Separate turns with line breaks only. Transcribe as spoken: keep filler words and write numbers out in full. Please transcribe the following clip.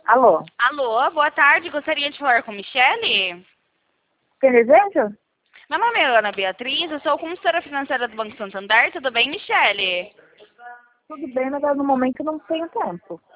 Alô?
Alô, boa tarde. Gostaria de falar com Michele?
Tem desejo?
Meu nome é Ana Beatriz, eu sou consultora financeira do Banco Santander. Tudo bem, Michele?
Tudo bem, mas no momento eu não tenho tempo.